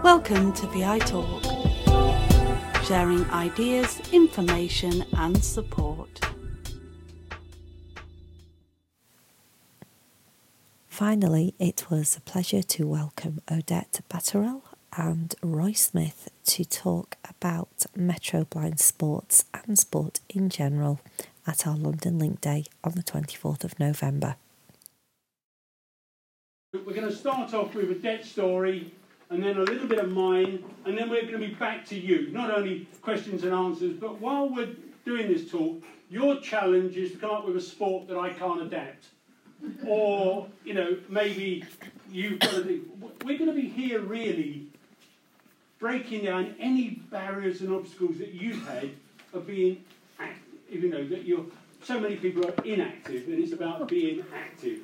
Welcome to VI Talk, sharing ideas, information and support. Finally, it was a pleasure to welcome Odette Batterell and Roy Smith to talk about Metro Blind Sports and sport in general at our London Link Day on the 24th of November. We're going to start off with Odette's story and then a little bit of mine, and then we're going to be back to you. Not only questions and answers, but while we're doing this talk, your challenge is to come up with a sport that I can't adapt. Or, you know, maybe you've got to do... We're going to be here really breaking down any barriers and obstacles that you've had of being active. You know, that you're... So many people are inactive, and it's about being active.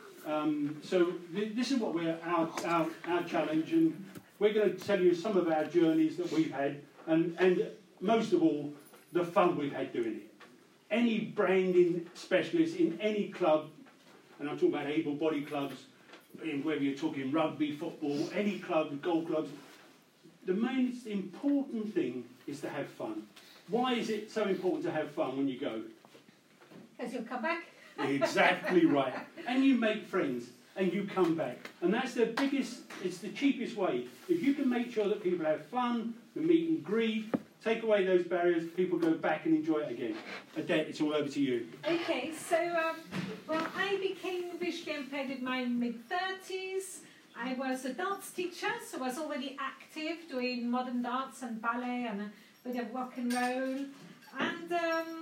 So this is what we're our challenge, and we're going to tell you some of our journeys that we've had, and most of all, the fun we've had doing it. Any branding specialist in any club, and I'm talking about able-bodied clubs, whether you're talking rugby, football, any club, golf clubs, the most important thing is to have fun. Why is it so important to have fun when you go? Because you'll come back. Exactly right. And you make friends, and you come back. And that's the biggest, it's the cheapest way. If you can make sure that people have fun, the meet and greet, take away those barriers, people go back and enjoy it again. Odette, it's all over to you. Okay, so, well, I became visually impaired in my mid-30s. I was a dance teacher, so I was already active, doing modern dance and ballet and a bit of rock and roll. And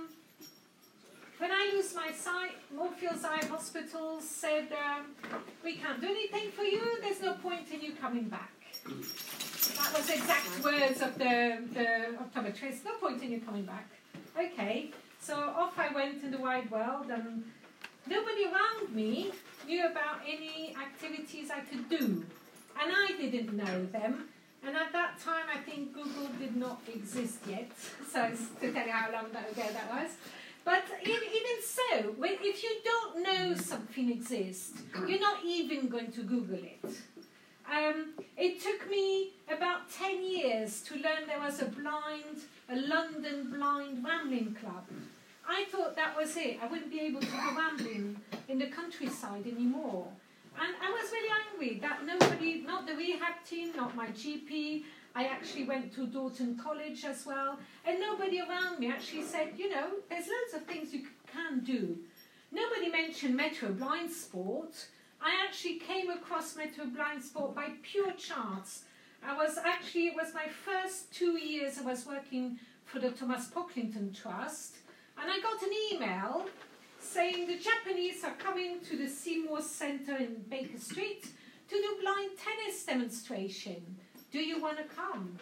when I lose my sight, Moorfields Eye Hospital said, we can't do anything for you, there's no point in you coming back. That was the exact words of the optometrist, no point in you coming back. Okay, so off I went in the wide world, and nobody around me knew about any activities I could do. And I didn't know them. And at that time, I think Google did not exist yet. So it's to tell you how long ago that was. But even so, if you don't know something exists, you're not even going to Google it. It took me about 10 years to learn there was a London blind rambling club. I thought that was it. I wouldn't be able to go rambling in the countryside anymore. And I was really angry that nobody, not the rehab team, not my GP, I actually went to Dorton College as well, and nobody around me actually said, you know, there's loads of things you can do. Nobody mentioned Metro Blind Sport. I actually came across Metro Blind Sport by pure chance. It was my first 2 years I was working for the Thomas Pocklington Trust, and I got an email saying the Japanese are coming to the Seymour Centre in Baker Street to do blind tennis demonstration. Do you want to come?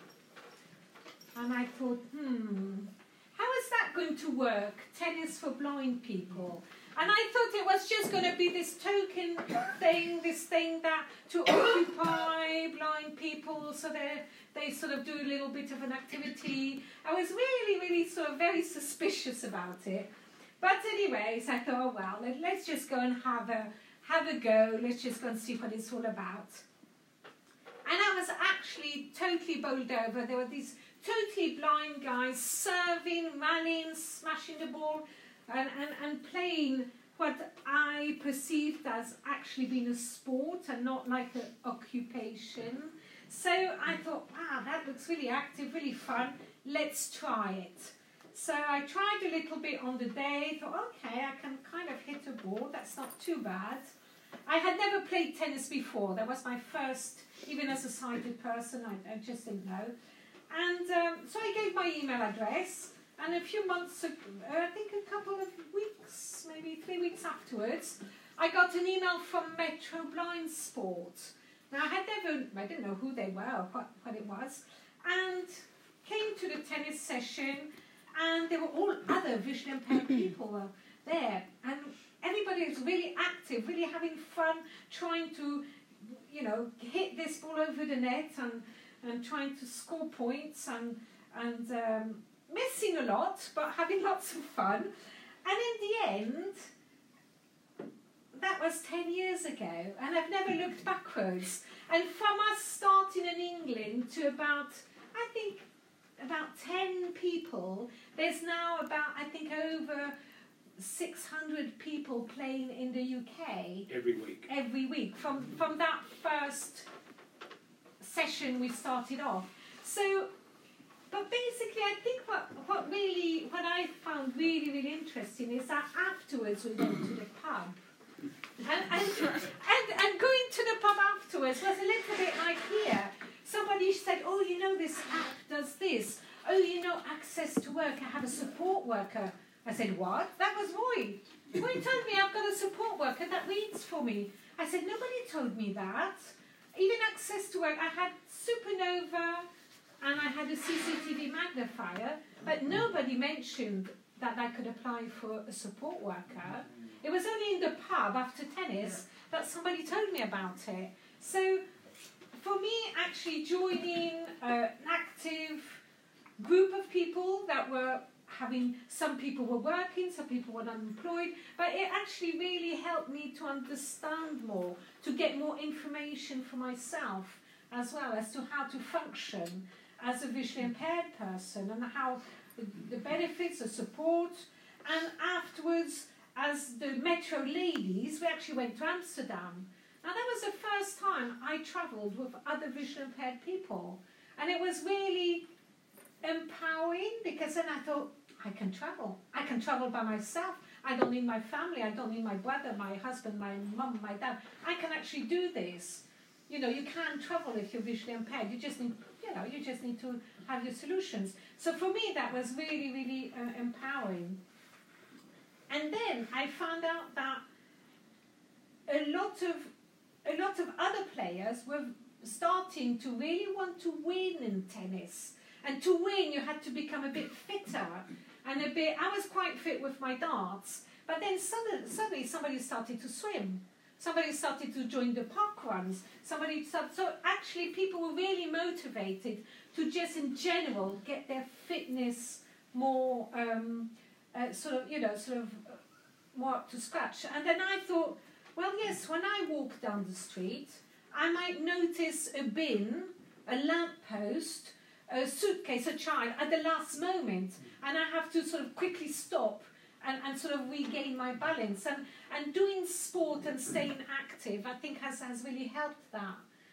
And I thought, how is that going to work? Tennis for blind people. And I thought it was just going to be this token thing, this thing that to occupy blind people so they sort of do a little bit of an activity. I was really, really sort of very suspicious about it. But anyways, I thought, oh well, let's just go and have a go. Let's just go and see what it's all about. And I was actually totally bowled over. There were these totally blind guys serving, rallying, smashing the ball, and playing what I perceived as actually being a sport and not like an occupation. So I thought, wow, that looks really active, really fun. Let's try it. So I tried a little bit on the day, thought, okay, I can kind of hit a ball. That's not too bad. I had never played tennis before. That was my first, even as a sighted person, I just didn't know. And so I gave my email address, and a few months, I think a couple of weeks, maybe 3 weeks afterwards, I got an email from Metro Blind Sport. Now, I didn't know who they were or what it was, and came to the tennis session, and there were all other visually impaired people were there, and everybody was really active, really having fun, trying to, you know, hit this ball over the net and trying to score points and missing a lot, but having lots of fun. And in the end, that was 10 years ago, and I've never looked backwards. And from us starting starting in England to about 10 people. There's now about, I think, over 600 people playing in the UK. Every week. From that first session we started off. So, but basically I think what I found really, really interesting is that afterwards we went to the pub. And going to the pub afterwards was a little bit like here. Somebody said, oh, you know, this app does this. Oh, you know, Access to Work, I have a support worker. I said, what? That was Roy. Roy told me I've got a support worker that reads for me. I said, nobody told me that. Even Access to Work, I had Supernova and I had a CCTV magnifier, but nobody mentioned that I could apply for a support worker. It was only in the pub after tennis that somebody told me about it. So for me, actually joining an active group of people that were having, some people were working, some people were unemployed, but it actually really helped me to understand more, to get more information for myself, as well as to how to function as a visually impaired person and how the benefits, the support. And afterwards, as the Metro ladies, we actually went to Amsterdam. Now that was the first time I travelled with other visually impaired people. And it was really empowering, because then I thought, I can travel. I can travel by myself. I don't need my family. I don't need my brother, my husband, my mum, my dad. I can actually do this. You know, you can travel if you're visually impaired. You just need, you just need to have your solutions. So for me, that was really, really empowering. And then I found out that a lot of other players were starting to really want to win in tennis. And to win, you had to become a bit fitter and a bit. I was quite fit with my darts, but then suddenly somebody started to swim. Somebody started to join the park runs. So actually, people were really motivated to just, in general, get their fitness more more up to scratch. And then I thought, well, yes, when I walk down the street, I might notice a bin, a lamppost, a suitcase, a child at the last moment, and I have to sort of quickly stop and sort of regain my balance. And doing sport and staying active, I think, has really helped that.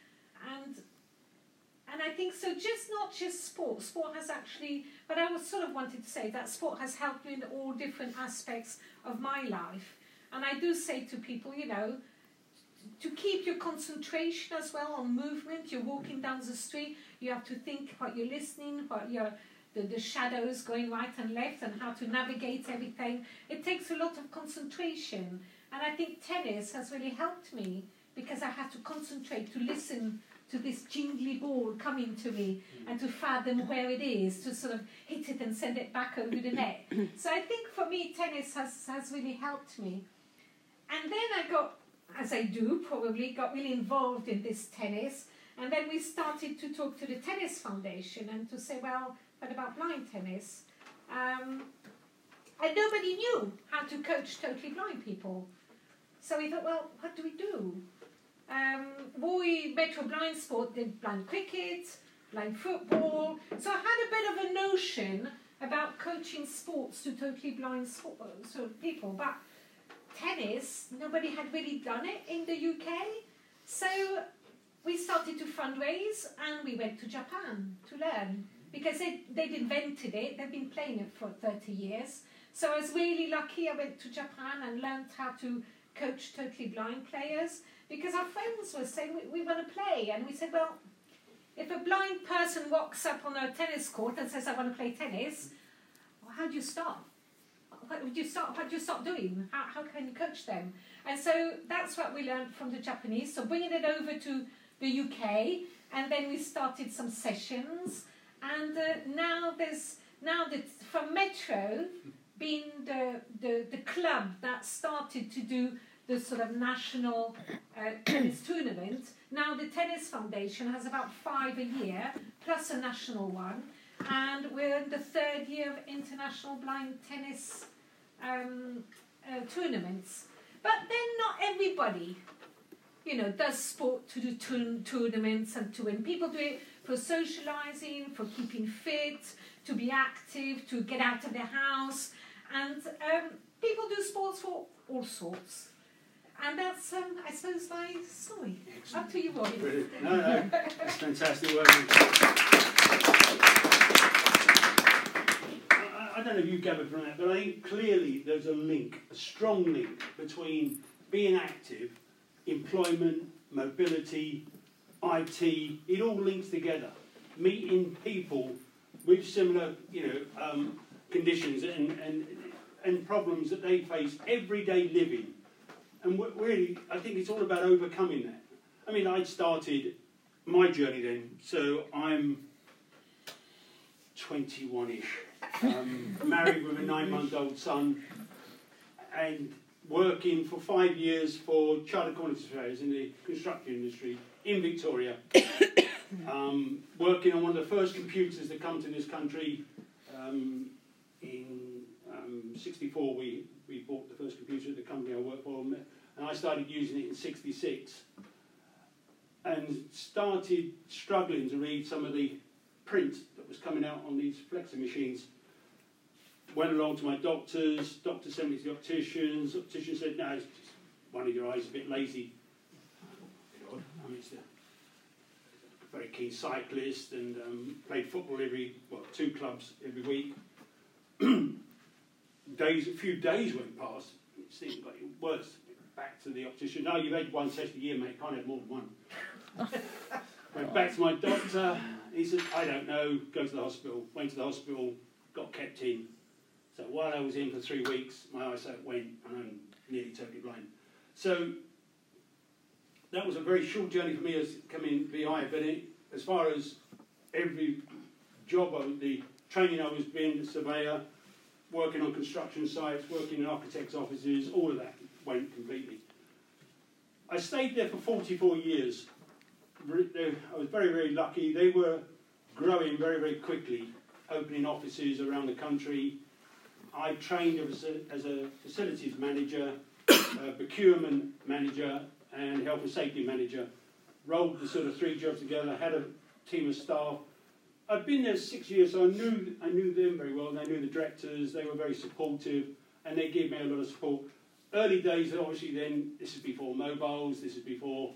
And I think so, not just sport. Sport has actually, but I was sort of wanted to say that sport has helped me in all different aspects of my life. And I do say to people, to keep your concentration as well on movement. You're walking down the street, you have to think what you're listening, what the shadows going right and left, and how to navigate everything. It takes a lot of concentration. And I think tennis has really helped me, because I have to concentrate to listen to this jingly ball coming to me and to fathom where it is, to sort of hit it and send it back over the net. So I think for me, tennis has really helped me. And then I got, as I do probably, got really involved in this tennis. And then we started to talk to the Tennis Foundation and to say, well, what about blind tennis? And nobody knew how to coach totally blind people. So we thought, well, what do we do? Metro Blind Sport did blind cricket, blind football. So I had a bit of a notion about coaching sports to totally blind people. But tennis, nobody had really done it in the UK. So we started to fundraise and we went to Japan to learn. Because they'd invented it, they've been playing it for 30 years. So I was really lucky. I went to Japan and learned how to coach totally blind players. Because our friends were saying, we want to play. And we said, well, if a blind person walks up on a tennis court and says, I want to play tennis, well, how do you start? What do you start doing? How can you coach them? And so that's what we learned from the Japanese. So bringing it over to the UK, and then we started some sessions. And from Metro being the club that started to do the sort of national tennis tournament, now the Tennis Foundation has about 5 a year, plus a national one, and we're in the 3rd year of international blind tennis tournaments. But then not everybody does sport to do tournaments and to win. People do it for socialising, for keeping fit, to be active, to get out of their house. And people do sports for all sorts. And that's, I suppose, my story. Up to you, Roy. Brilliant. No, that's fantastic work. I don't know if you gathered from that, but I think clearly there's a link, a strong link between being active, employment, mobility, IT. It all links together. Meeting people with similar, conditions and problems that they face everyday living. And really, I think it's all about overcoming that. I mean, I'd started my journey then, so I'm 21-ish, married with a 9-month-old son, and working for 5 years for Chartered Quantity Surveyors in the construction industry in Victoria, working on one of the first computers that come to this country. In 64, we bought the first computer at the company I worked for, and I started using it in 66, and started struggling to read some of the print that was coming out on these flexor machines. Went along to my doctors, doctor sent me to the optician said, no, it's just one of your eyes is a bit lazy. I mean, it's a very keen cyclist and played football 2 clubs every week. A few days went past, it seemed like it was worse. Back to the optician, no, you've had one test a year, mate, can't have more than one. Went back to my doctor, he said, I don't know, go to the hospital. Went to the hospital, got kept in. So while I was in for 3 weeks, my eyesight went and I'm nearly totally blind. So that was a very short journey for me as coming VI, but as far as every job, the training I was being a surveyor, working on construction sites, working in architects' offices, all of that went completely. I stayed there for 44 years. I was very, very lucky. They were growing very, very quickly, opening offices around the country. I trained as a facilities manager, procurement manager, and health and safety manager. Rolled the sort of 3 jobs together, had a team of staff. I'd been there 6 years, so I knew them very well, and I knew the directors. They were very supportive, and they gave me a lot of support. Early days, obviously, then, this is before mobiles, this is before...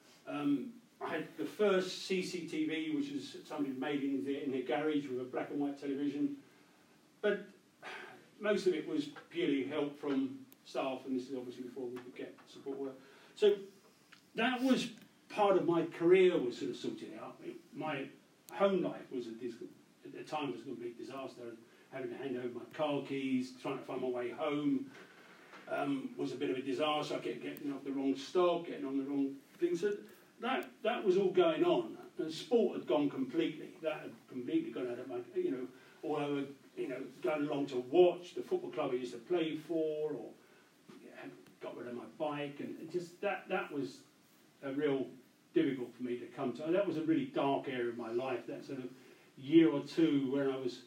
I had the first CCTV, which was somebody made in their garage with a black and white television. But most of it was purely help from staff, and this is obviously before we could get support work. So that was part of my career was sort of sorted out. My home life was at the time was a complete disaster. Having to hand over my car keys, trying to find my way home was a bit of a disaster. I kept getting off the wrong stop, getting on the wrong thing. So that was all going on. And sport had gone completely. That had completely gone out of my, although, going along to watch the football club I used to play for, or got rid of my bike, and just that was a real difficult for me to come to. And that was a really dark area of my life, that sort of year or two where I was,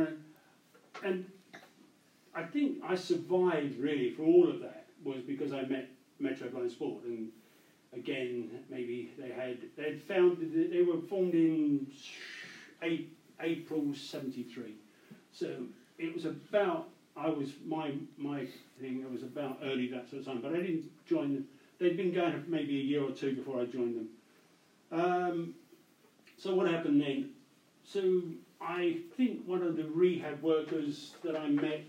and I think I survived really for all of that was because I met Metro Blind Sport. And again, maybe they were formed in April '73. So it was about, my thing, it was about early that sort of time, but I didn't join them. They'd been going for maybe a year or two before I joined them. So what happened then? So I think one of the rehab workers that I met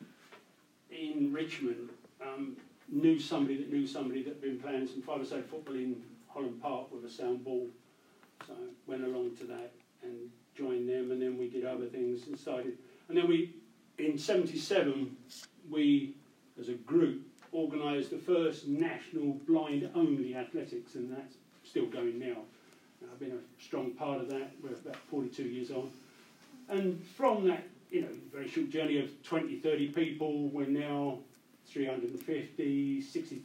in Richmond knew somebody that'd been playing some five-a-side football in Holland Park with a sound ball. So I went along to that and joined them, and then we did other things and started. And then in '77, we, as a group, organised the first national blind-only athletics, and that's still going now. I've been a strong part of that. We're about 42 years on. And from that, very short journey of 20, 30 people, we're now 350,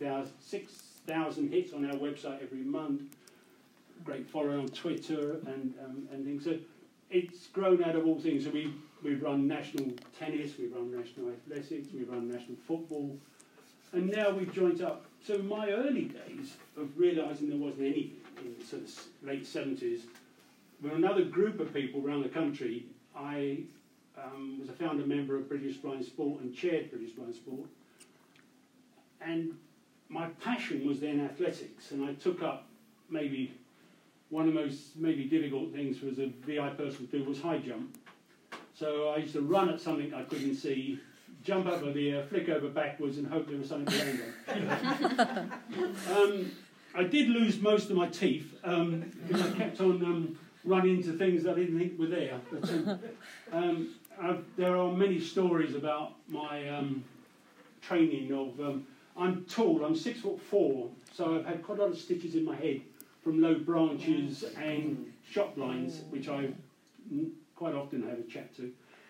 6,000 hits on our website every month. Great following on Twitter and things. So it's grown out of all things. So we've run national tennis, we've run national athletics, we've run national football. And now we've joined up so in my early days of realising there wasn't anything in the sort of late 70s, with another group of people around the country, I was a founder member of British Blind Sport and chaired British Blind Sport. And my passion was then athletics, and I took up maybe one of the most difficult things for as a VI person to do was high jump. So I used to run at something I couldn't see, jump over the air, flick over backwards and hope there was something to land on. I did lose most of my teeth because I kept on running into things I didn't think were there. But, there are many stories about my training of... I'm tall, I'm 6'4", so I've had quite a lot of stitches in my head from low branches and shot blinds, which I quite often have a chat to.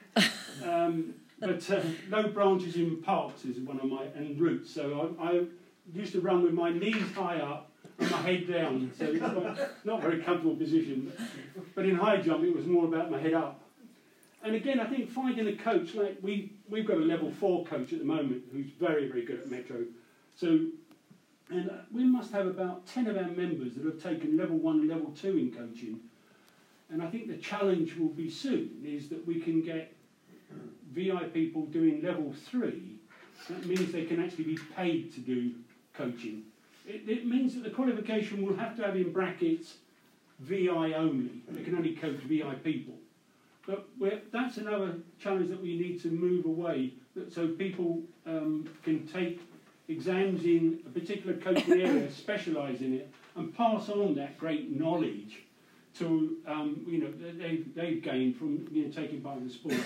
But low branches in parks is one of my, and roots. So I used to run with my knees high up and my head down, so it's not a very comfortable position. But in high jump, it was more about my head up. And again, I think finding a coach, like we've got a level 4 coach at the moment who's very, very good at Metro. So, and we must have about 10 of our members that have taken level 1 and level 2 in coaching. And I think the challenge will be soon is that we can get VI people doing level 3. That means they can actually be paid to do coaching. It means that the qualification will have to have in brackets VI only. They can only coach VI people. But that's another challenge that we need to move away, so people can take exams in a particular coaching area, specialise in it, and pass on that great knowledge to they've gained from taking part in the sport.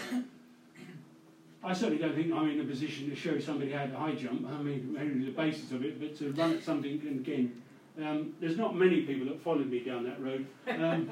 I certainly don't think I'm in a position to show somebody how to high jump. I mean, maybe the basis of it, but to run at something, and again, there's not many people that followed me down that road. And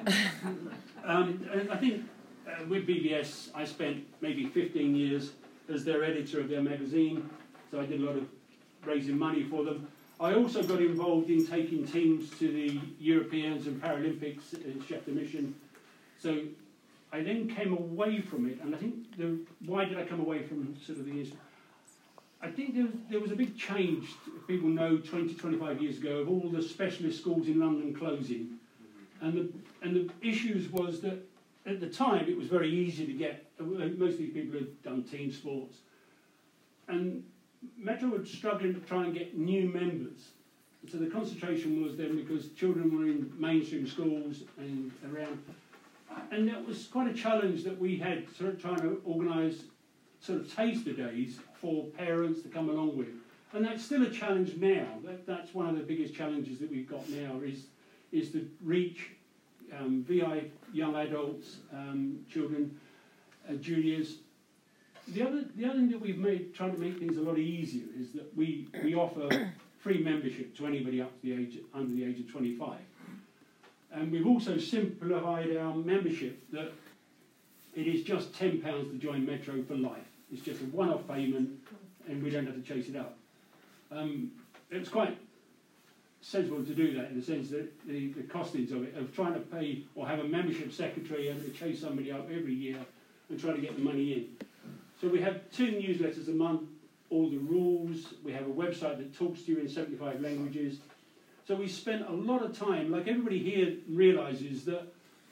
I think with BBS, I spent maybe 15 years as their editor of their magazine, so I did a lot of raising money for them. I also got involved in taking teams to the Europeans and Paralympics in Chef de Mission. So I then came away from it, and I think why did I come away from sort of the years? I think there was a big change, people know, 20, 25 years ago, of all the specialist schools in London closing. And the issues was that at the time it was very easy to get, most of these people had done team sports. And Metro was struggling to try and get new members. So the concentration was then because children were in mainstream schools and around. And that was quite a challenge that we had, sort of trying to organise sort of taster days for parents to come along with. And that's still a challenge now. That's one of the biggest challenges that we've got now is to reach VI young adults, children, juniors. The other thing that we've trying to make things a lot easier is that we offer free membership to anybody up to under the age of 25. And we've also simplified our membership that it is just £10 to join Metro for life. It's just a one-off payment and we don't have to chase it up. It's quite sensible to do that in the sense that the costings of it, of trying to pay or have a membership secretary and to chase somebody up every year and try to get the money in. So we have 2 newsletters a month, all the rules. We have a website that talks to you in 75 languages. So we spent a lot of time, like everybody here realises that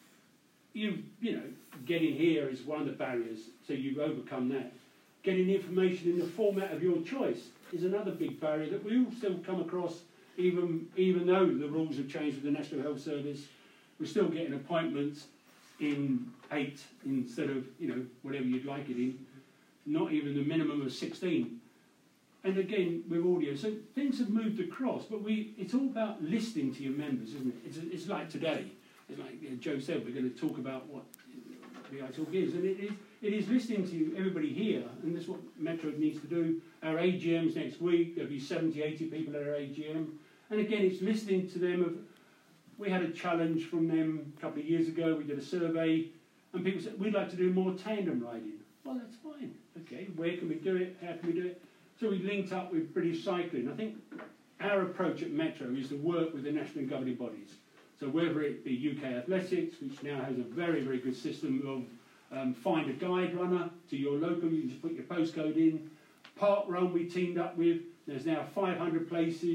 getting here is one of the barriers, so you've overcome that. Getting information in the format of your choice is another big barrier that we all still come across, even though the rules have changed with the National Health Service. We're still getting appointments in 8 instead of, whatever you'd like it in, not even the minimum of 16. And again, with audio, so things have moved across, but it's all about listening to your members, isn't it? It's like today. It's like Joe said, we're going to talk about what VI Talk is, and it is listening to everybody here, and that's what Metro needs to do. Our AGMs next week, there'll be 70, 80 people at our AGM, and again, it's listening to them. We had a challenge from them a couple of years ago. We did a survey, and people said, we'd like to do more tandem riding. Well, that's fine. Okay, where can we do it? How can we do it? So we linked up with British Cycling. I think our approach at Metro is to work with the national governing bodies. So whether it be UK Athletics, which now has a very, very good system of find a guide runner to your local, you just put your postcode in. Park Run we teamed up with. There's now 500 places.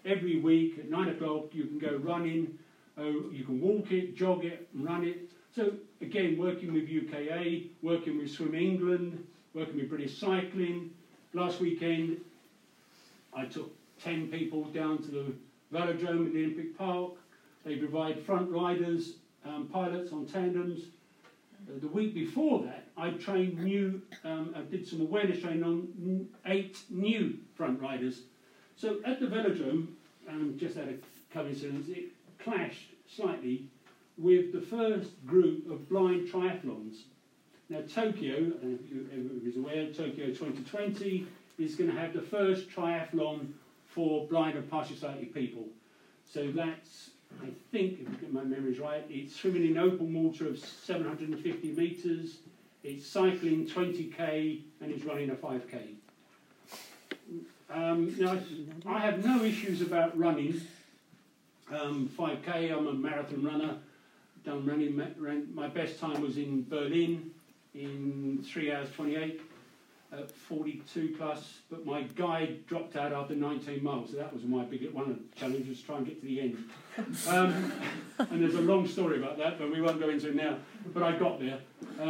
every week at 9 o'clock you can go running, you can walk it, jog it, and run it. So again, working with UKA, working with Swim England, working with British Cycling. Last weekend I took 10 people down to the velodrome at the Olympic Park. They provide front riders, pilots on tandems. The week before that, I trained I did some awareness training on 8 new front riders. So at the velodrome, just out of coincidence, it clashed slightly with the first group of blind triathlons. Now Tokyo, I don't know if everybody's aware, Tokyo 2020 is going to have the first triathlon for blind and partially sighted people. So that's, I think, if my memory's right, it's swimming in open water of 750 metres, it's cycling 20k, and it's running a 5k. Now, I have no issues about running. 5k, I'm a marathon runner. Done running. My best time was in Berlin in 3 hours 28 at 42 plus, but my guide dropped out after 19 miles, so that was one of the challenges, was try and get to the end. And there's a long story about that, but we won't go into it now. But I got there.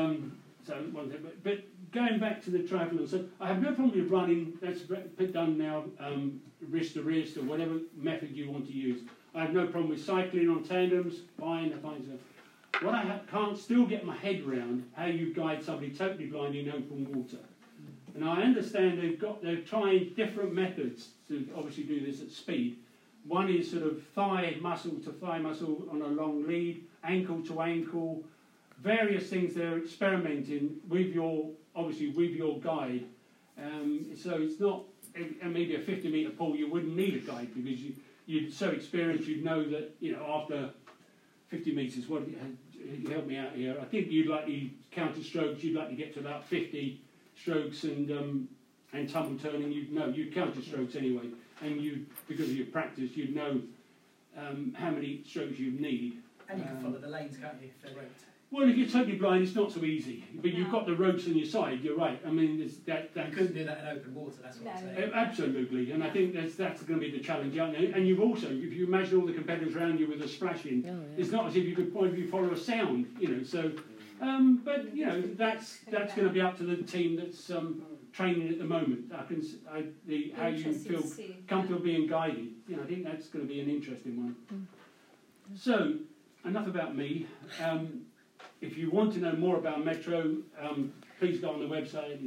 But going back to the triathlon, so I have no problem with running. That's done now, wrist to wrist or whatever method you want to use. I have no problem with cycling on tandems. Fine, so. What I can't still get my head around how you guide somebody totally blind in open water. And I understand they're trying different methods to obviously do this at speed. One is sort of thigh muscle to thigh muscle on a long lead, ankle to ankle, various things they're experimenting with your guide. So it's not, and maybe a 50-metre pool you wouldn't need a guide because you're so experienced you'd know that, after 50 metres, you help me out here, I think you'd likely counter strokes, you'd like to get to about 50 strokes and tumble turning, you'd counter strokes anyway, and because of your practice, you'd know how many strokes you'd need. And you can follow the lanes, can't you, if they're roped? Well, if you're totally blind, it's not so easy. But you've got the ropes on your side, you're right. I mean, you couldn't do that in open water, that's what I'm saying. Absolutely, and I think that's going to be the challenge. And you've also, if you imagine all the competitors around you with a splashing, it's not as if you could follow a sound, so... but, that's going to be up to the team that's training at the moment. How you feel comfortable being guided. I think that's going to be an interesting one. So, enough about me. If you want to know more about Metro, please go on the website.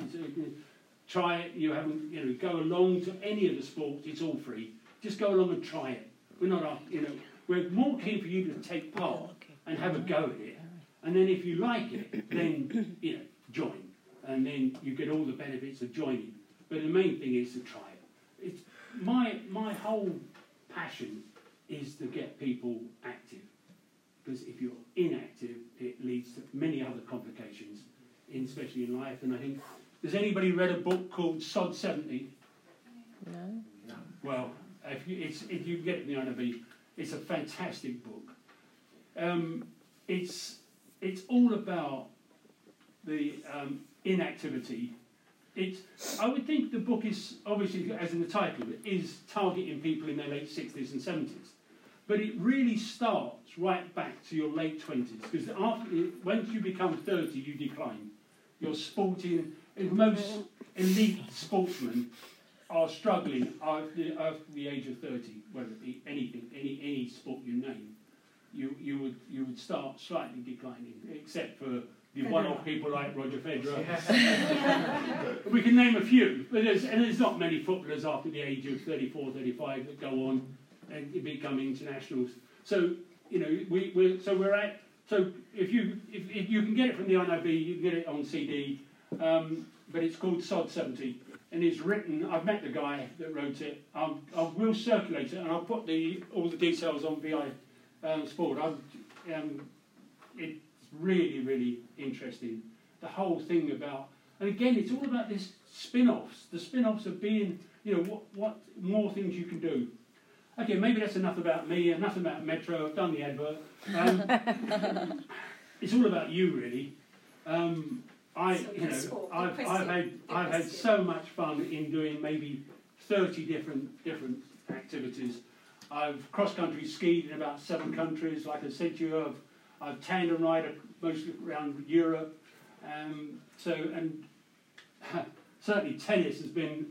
Try it. You haven't, go along to any of the sports. It's all free. Just go along and try it. We're not, we're more keen for you to take part and have a go at it. And then if you like it, then, join. And then you get all the benefits of joining. But the main thing is to try it. It's my whole passion is to get people active. Because if you're inactive, it leads to many other complications, especially in life. And I think, has anybody read a book called Sod 70? No. Well, if you get it in the INB, it's a fantastic book. It's all about the inactivity. I would think the book is, obviously, as in the title, is targeting people in their late 60s and 70s. But it really starts right back to your late 20s, because once you become 30, you decline. You're sporting, most elite sportsmen are struggling after the age of 30, whether it be anything, any sport you name. You would start slightly declining, except for the one-off people like Roger Federer. We can name a few, but there's not many footballers after the age of 34, 35 that go on and become internationals. So so if you can get it from the INIB, you can get it on CD, but it's called Sod 70, and it's written. I've met the guy that wrote it. I will circulate it, and I'll put all the details on VI Sport. It's really, really interesting. The whole thing about, and again, it's all about this spin-offs. The spin-offs of being, what more things you can do. Okay, maybe that's enough about me, enough about Metro. I've done the advert. It's all about you, really. I've had so much fun in doing maybe 30 different activities. I've cross-country skied in about 7 countries. Like I said to you, I've tandem ridden mostly around Europe. Certainly tennis has been,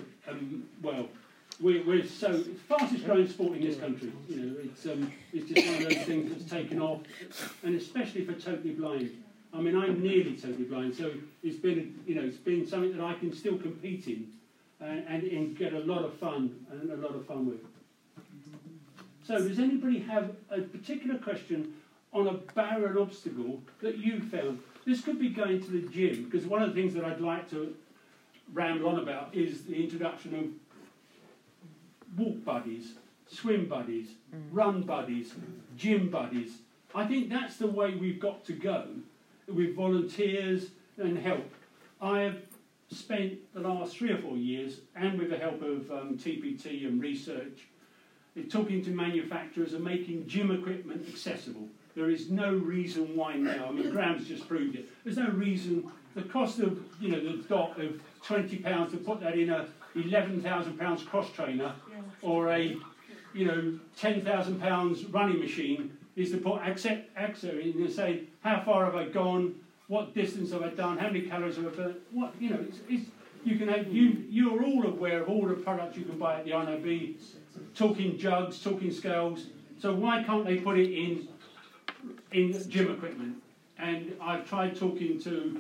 we're so it's the fastest growing sport in this country. It's just one of those things that's taken off, and especially for totally blind. I mean, I'm nearly totally blind, so it's been something that I can still compete in, and get a lot of fun with. So, does anybody have a particular question on a barrier and obstacle that you found? This could be going to the gym, because one of the things that I'd like to ramble on about is the introduction of walk buddies, swim buddies, run buddies, gym buddies. I think that's the way we've got to go with volunteers and help. I have spent the last 3 or 4 years, and with the help of TPT and research, talking to manufacturers and making gym equipment accessible. There is no reason why now. I mean, Graham's just proved it. There's no reason. The cost of the dot of £20 to put that in a £11,000 cross trainer or a £10,000 running machine is to put AXA in and say, how far have I gone? What distance have I done? How many calories have I burnt? You're all aware of all the products you can buy at the INOB, talking jugs, talking scales. So why can't they put it in gym equipment? And I've tried talking to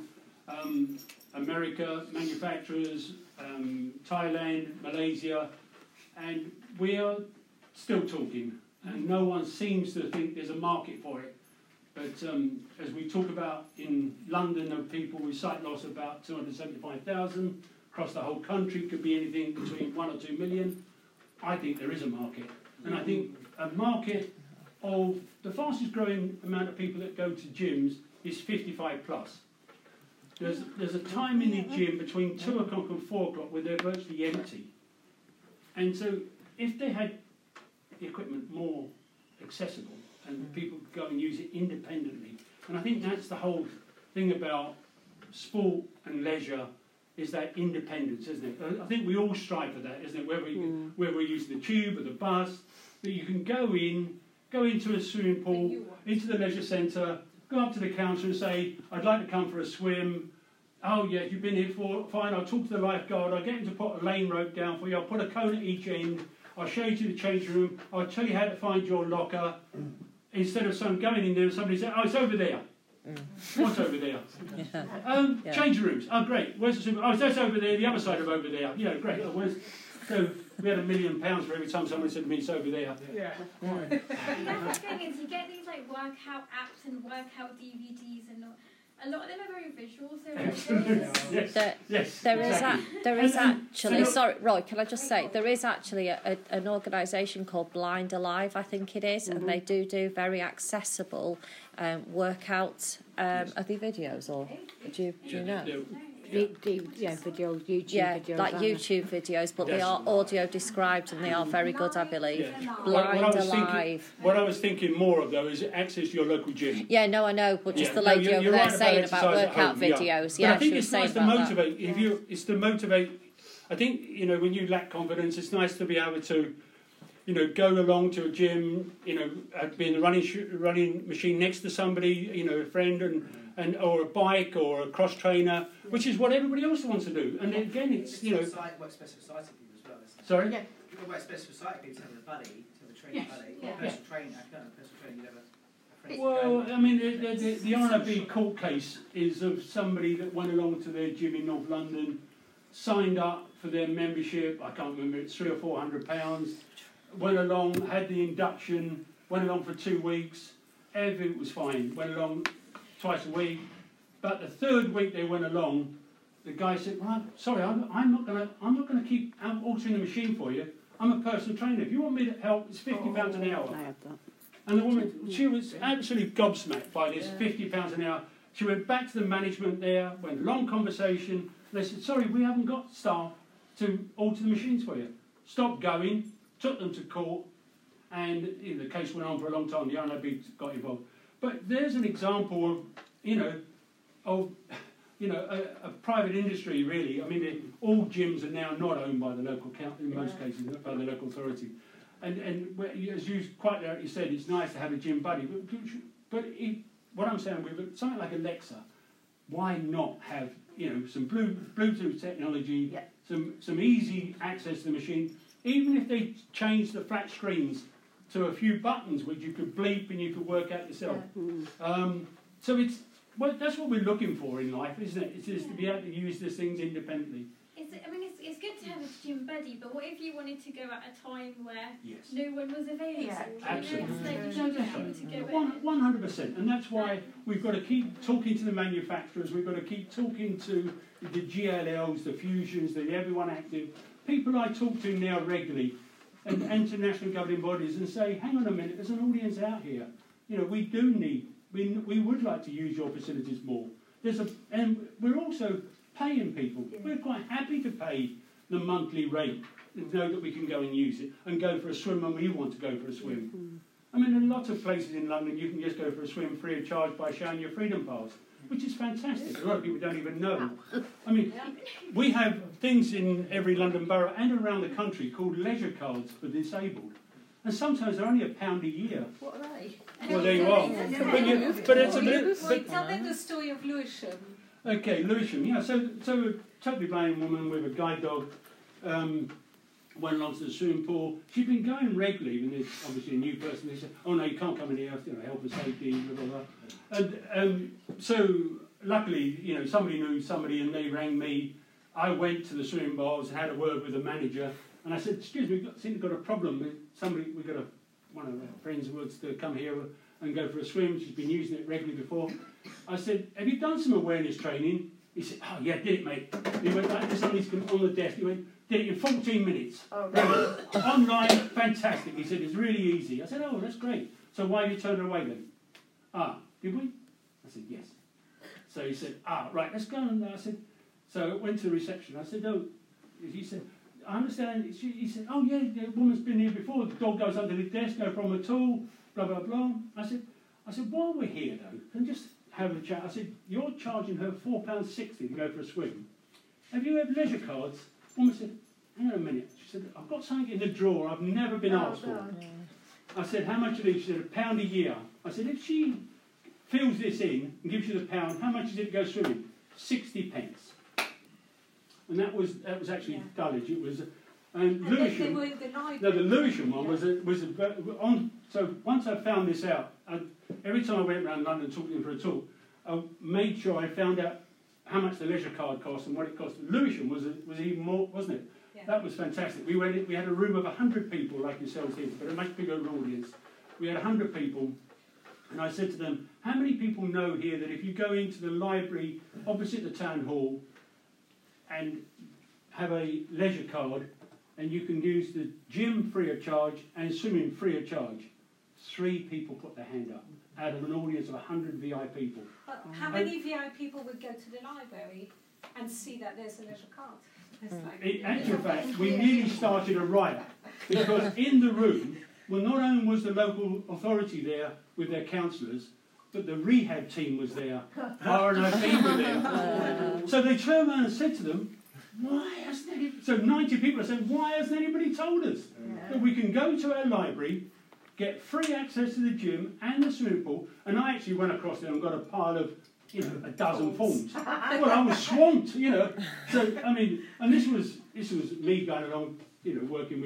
America, manufacturers, Thailand, Malaysia, and we are still talking, and no one seems to think there's a market for it. But as we talk about in London, of people with sight loss, about 275,000 across the whole country, could be anything between 1 or 2 million. I think there is a market, and I think a market of the fastest growing amount of people that go to gyms is 55 plus. There's a time in the gym between 2 o'clock and 4 o'clock where they're virtually empty. And so if they had the equipment more accessible and people could go and use it independently, and I think that's the whole thing about sport and leisure, is that independence, isn't it? I think we all strive for that, isn't it? Whether we're using the tube or the bus, that you can go into a swimming pool, into the leisure centre, go up to the counter and say, I'd like to come for a swim. Oh yeah, you've been here for, fine, I'll talk to the lifeguard, I'll get him to put a lane rope down for you, I'll put a cone at each end, I'll show you to the change room, I'll tell you how to find your locker, instead of someone going in there and somebody saying, oh, it's over there. What's over there? Change rooms. Oh, great. Where's the swim? Oh, that's over there, the other side of over there. Yeah, great. Oh, so we had £1 million for every time someone said to me, it's over there. Yeah. Right. The other thing is, you get these like workout apps and workout DVDs, and a lot of them are very visual. So there is actually. Sorry, Roy. Can I just say there is actually an organisation called Blind Alive, I think it is, and they do very accessible workout. Are they videos or do you know? Videos, YouTube videos. Like YouTube videos, but they are audio described and they are very good, I believe. Blind Alive. What I was thinking more of, though, is access your local gym. Yeah, no, I know, but just the lady over there saying about workout videos. Yeah, I think it's nice to motivate. It's to motivate. I think, when you lack confidence, it's nice to be able to, go along to a gym, be in the running machine next to somebody, a friend, and or a bike or a cross trainer, which is what everybody else wants to do. And again, it's works best for sighted people as well. Sorry. Yeah. It works best for sighted people to have a buddy, to have a training buddy, or a personal trainer. If you don't have a personal trainer, you have a friend. Well, I mean, the RNB court case is of somebody that went along to their gym in North London, signed up for their membership. I can't remember, it's £300 or £400. Went along, had the induction, went along for 2 weeks. Everything was fine. Went along twice a week, but the 3rd week they went along, the guy said, "Well, sorry, I'm not going to keep altering the machine for you. I'm a personal trainer. If you want me to help, it's £50 an hour." I had that. And the woman, she was absolutely gobsmacked by this £50 an hour. She went back to the management there, went a long conversation. They said, "Sorry, we haven't got staff to alter the machines for you." Stopped going, took them to court, and the case went on for a long time. The RNB got involved. But there's an example of, of you know, a private industry really. I mean, all gyms are now not owned by the local council, in most cases, by the local authority. And as you quite rightly said, it's nice to have a gym buddy. But what I'm saying, with something like Alexa, why not have, you know, some Bluetooth technology, some easy access to the machine, even if they change the flat screens to a few buttons which you could bleep and you could work out yourself. So that's what we're looking for in life, isn't it? It's just to be able to use these things independently. It's good to have a gym buddy, but what if you wanted to go at a time where Yes. no one was available? Yeah, absolutely. You know, it's like you don't have to go 100%, and that's why we've got to keep talking to the manufacturers, we've got to keep talking to the GLLs, the Fusions, the Everyone Active, people I talk to now regularly, and international governing bodies, and say, hang on a minute, there's an audience out here. You know, we would like to use your facilities more. And we're also paying people. Yeah. We're quite happy to pay the monthly rate and know that we can go and use it and go for a swim when we want to go for a swim. I mean, in lots of places in London you can just go for a swim free of charge by showing your Freedom Pass, which is fantastic. A lot of people don't even know. I mean, we have things in every London borough and around the country cewed leisure cards for disabled. And sometimes they're only £1 a year. What are they? Well, there you are. But it's a bit... Tell them the story of Lewisham. Okay, Lewisham, yeah, so a totally blind woman with a guide dog went along to the swimming pool. She'd been going regularly, and there's obviously a new person. They said, oh no, you can't come in here, you know, health and safety, blah, blah, blah. And so, luckily, you know, somebody knew somebody and they rang me. I went to the swimming bars and had a word with the manager, and I said, excuse me, we've got a problem with somebody, one of our friends wants to come here and go for a swim. She's been using it regularly before. I said, have you done some awareness training? He said, oh yeah, did it, mate. He went like this on the desk. He went, did it in 14 minutes. Oh, right. Online, fantastic. He said, it's really easy. I said, oh, that's great. So why have you turned her away then? Ah, did we? I said, yes. So he said, right, let's go. And I said, so I went to the reception. I said, oh, he said, I understand. He said, oh yeah, the woman's been here before. The dog goes under the desk, no problem at all. Blah blah blah. I said, while we're here though, and just have a chat. I said, you're charging her £4.60 to go for a swim. Have you had leisure cards? The woman said, hang on a minute. She said, I've got something in the drawer I've never been asked for. I said, how much are these? She said, £1 a year. I said, if she fills this in and gives you the £1, how much is it to go swimming? 60 pence. And that was actually Dulwich. It was, and Lewisham. They were in the library. No, the Lewisham one was on. So once I found this out, every time I went around London talking for a talk, I made sure I found out how much the leisure card cost and what it cost. Lewisham was even more, wasn't it? Yeah. That was fantastic. We had a room of 100 people like yourselves here, but a much bigger audience. We had 100 people, and I said to them, how many people know here that if you go into the library opposite the town hall and have a leisure card, and you can use the gym free of charge and swimming free of charge? 3 people put their hand up out of an audience of 100 VI people. How many VI people would go to the library and see that there's a leisure card? In actual fact, we nearly started a riot, because in the room, well, not only was the local authority there with their councillors, but the rehab team was there, RNIP were there. So they turned around and said to them, why hasn't anybody... So 90 people are saying, why hasn't anybody told us that we can go to our library, get free access to the gym and the swimming pool? And I actually went across there and got a pile of, you know, a dozen forms. Well, I was swamped, you know. So, I mean, and this was me going along, you know, working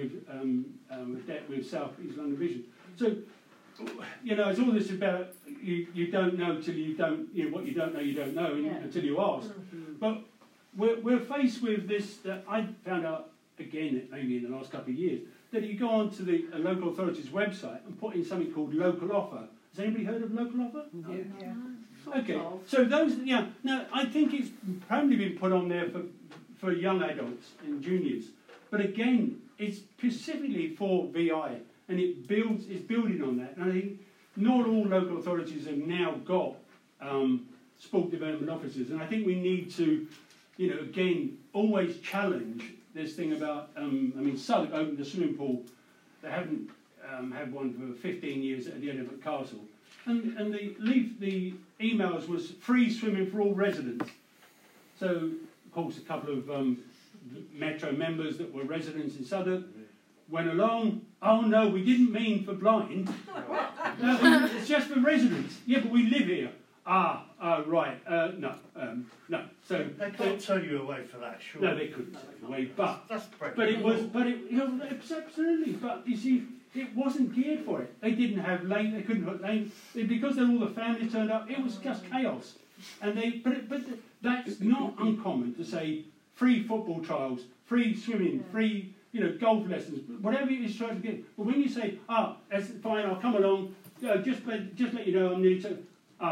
with South East London Vision. So, you know, it's all this about you don't know till you don't, you know, what you don't know until you ask. But we're faced with this that I found out again, maybe in the last couple of years, that you go onto the local authority's website and put in something called local offer. Has anybody heard of local offer? Yeah. Okay, so those, now I think it's probably been put on there for young adults and juniors, but again, it's specifically for VI, and it's building on that. And I think not all local authorities have now got sport development officers, and I think we need to, you know, again, always challenge this thing about, I mean, Southwark opened the swimming pool. They haven't had one for 15 years at the Elephant Castle. And the emails was free swimming for all residents. So, of course, a couple of Metro members that were residents in Southwark went along. Oh no, we didn't mean for blind. No, it's just for residents. Yeah, but we live here. Right. No. So they can't turn you away for that, sure. No, they couldn't turn you away. But it was absolutely. But you see, it wasn't geared for it. They didn't have lane. They couldn't put lane because then all the families turned up. It was just chaos. And but that's not uncommon to say free football trials, free swimming, free golf lessons, whatever it is trying to get. But when you say, that's fine, I'll come along. Just let you know I'm nearly to.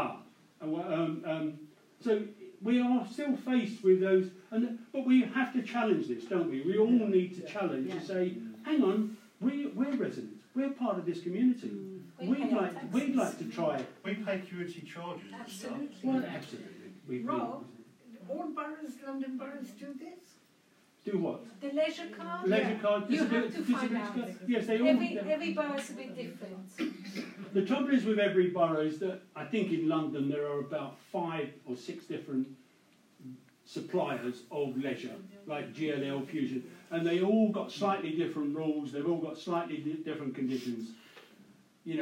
So we are still faced with those, but we have to challenge this, don't we? We all need to challenge and say, hang on, we're residents, we're part of this community. We'd like to try. We pay community charges. Absolutely. And stuff. Well, absolutely. Rob, all boroughs, London boroughs do this? Do what? The leisure card? Leisure card. You have to find out. Yes, they all. Every borough is a bit different. The trouble is with every borough is that I think in London there are about 5 or 6 different suppliers of leisure, like GLL, Fusion, and they all got slightly different rules. They've all got slightly different conditions. Like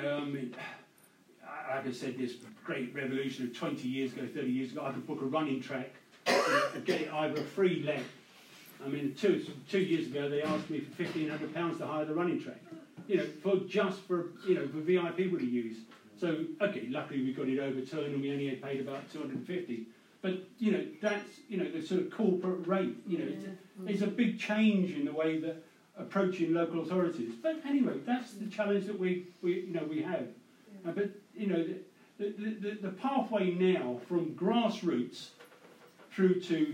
I said, this great revolution of 20 years ago, 30 years ago, I could book a running track and get it either a free leg. I mean, two years ago they asked me for £1,500 to hire the running track, for VIP people to use. So okay, luckily we got it overturned and we only had paid about 250. But that's the sort of corporate rate. It's a big change in the way that approaching local authorities. But anyway, that's the challenge that we have. But the pathway now from grassroots through to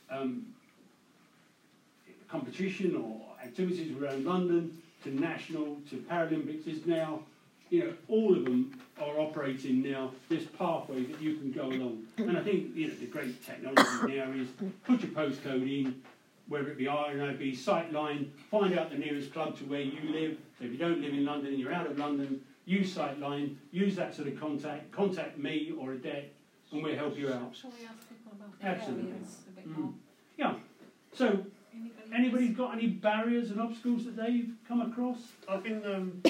competition or activities around London to national to Paralympics is now, all of them are operating now this pathway that you can go along. And I think the great technology now is put your postcode in, whether it be RNIB, Sightline, find out the nearest club to where you live. So if you don't live in London and you're out of London, use Sightline, use that sort of contact me or Odette, and we'll help you out. Shall we ask people about the Absolutely. areas a bit more? Yeah. So, anybody's got any barriers and obstacles that they've come across? I've been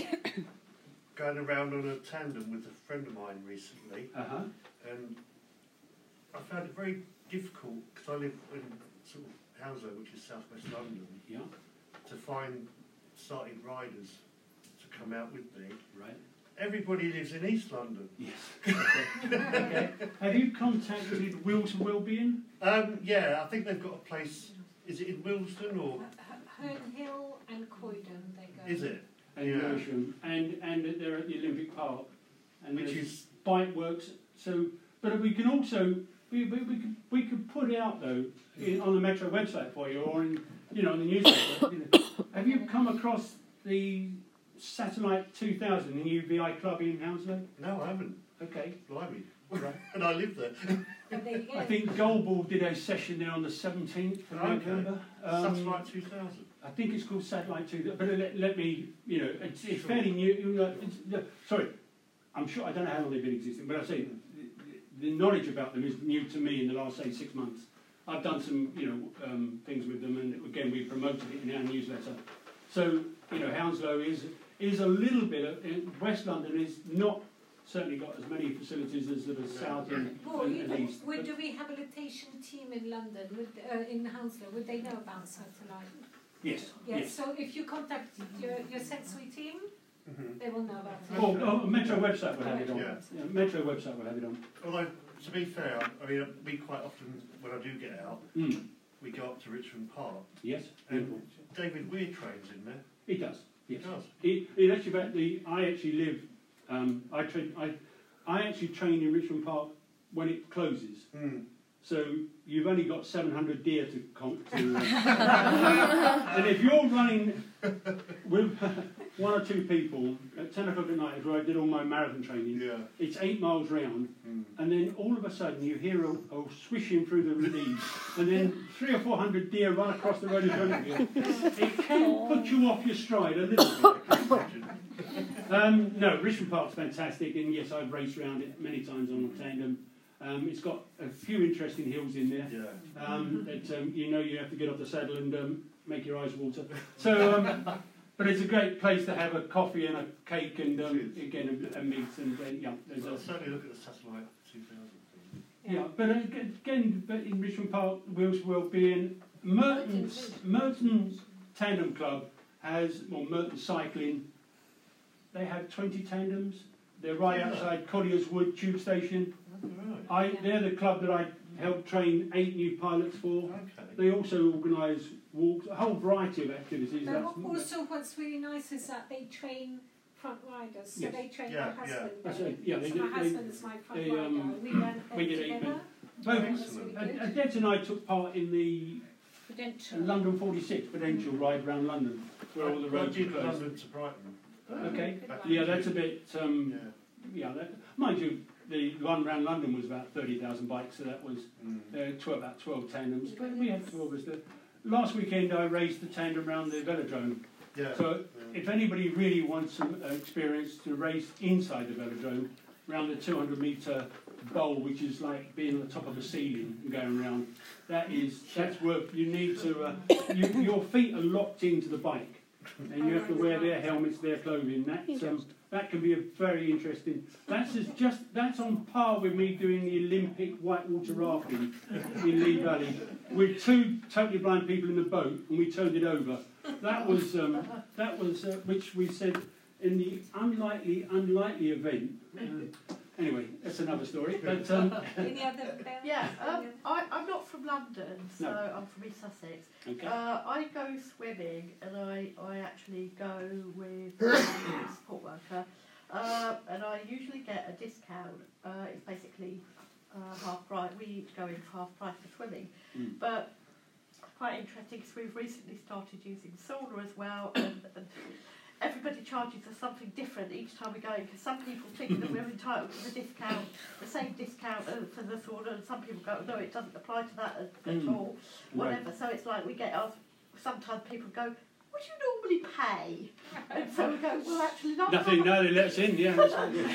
going around on a tandem with a friend of mine recently, and I found it very difficult because I live in sort of Hounslow, which is southwest London, to find sighted riders to come out with me. Right. Everybody lives in East London. Yes. Okay. Have you contacted Wilson Wellbeing? Yeah, I think they've got a place. Is it in Wilston or? Herne Hill and Croydon, they go. Is it? And Lewisham, and they're at the Olympic Park, and which is Bike Works. So, but we can also we could put out though on the Metro website for you, or in on the newspaper. Have you come across the Satellite 2000, the new VI club in Hounslow? No, I haven't. Okay. Blimey. Right. And I live there. I think Goalball did a session there on the 17th of November. Satellite 2000. I think it's called Satellite 2000, but let me, it's fairly new. Sorry, I'm sure, I don't know how long they've been existing, but I say the knowledge about them is new to me in the last, say, 6 months. I've done some, things with them, and again, we promoted it in our newsletter. So, Hounslow is a little bit, West London is not certainly got as many facilities as the south and east. Would the rehabilitation team in London, in Hounslow, would they know about Satellite? Yes. Yes. So if you contact your sensory team, they will know about it. Oh, Metro website will have it on. Yeah, Metro website will have it on. Although, to be fair, I mean, we quite often, when I do get out, we go up to Richmond Park. Yes. And David Weir trains in there. He does. Yes. He does. It actually, I actually live. I actually train in Richmond Park when it closes. So you've only got 700 deer to and if you're running with 1 or 2 people at 10 o'clock at night, is where I did all my marathon training. Yeah. It's 8 miles round, and then all of a sudden you hear a swishing through the leaves, and then 300 or 400 deer run across the road in front of you. It can put you off your stride a little bit. No, Richmond Park's fantastic, and yes, I've raced around it many times on a tandem. It's got a few interesting hills in there. Yeah. You have to get off the saddle and make your eyes water. So, but it's a great place to have a coffee and a cake and again a meat and there's I'll certainly look at the satellite 2000. Yeah, but again, but in Richmond Park, Wheels for Wellbeing, Merton Tandem Club has, or Merton Cycling, they have 20 tandems. They're right outside Collier's Wood Tube Station. They're the club that I helped train 8 new pilots for. Okay. They also organise walks, a whole variety of activities. But also, what's really nice is that they train front riders. So they train my husband. My husband is my front rider. We learn together. Debs and I took part in the London 46 Prudential ride around London, where all the roads are closed. London to Brighton. Okay. Yeah, that's a bit. Mind you, the one round London was about 30,000 bikes, so that was about 12 tandems. We had 2 of us there. Last weekend, I raced the tandem around the velodrome. Yeah. So, if anybody really wants some experience to race inside the velodrome, around the 200-metre bowl, which is like being on the top of a ceiling and going around, that's worth. You need to. Your feet are locked into the bike. And you have to wear their helmets, their clothing. That can be a very interesting. That's on par with me doing the Olympic whitewater rafting in Lee Valley with 2 totally blind people in the boat, and we towed it over. That was which we said in the unlikely event. Anyway, that's another story. But any other? I'm not from London, so I'm from East Sussex. Okay. I go swimming, and I actually go with a support worker, and I usually get a discount. It's basically half price. We each go in for half price for swimming, but quite interesting because we've recently started using sauna as well, and everybody charges us something different each time we go in, because some people think that we're entitled to the discount, the same discount for the sauna, and some people go, no, it doesn't apply to that at all, whatever. Right. So it's like we get asked, sometimes people go, what do you normally pay? And so we go, well, actually, no, they let us in, yeah. last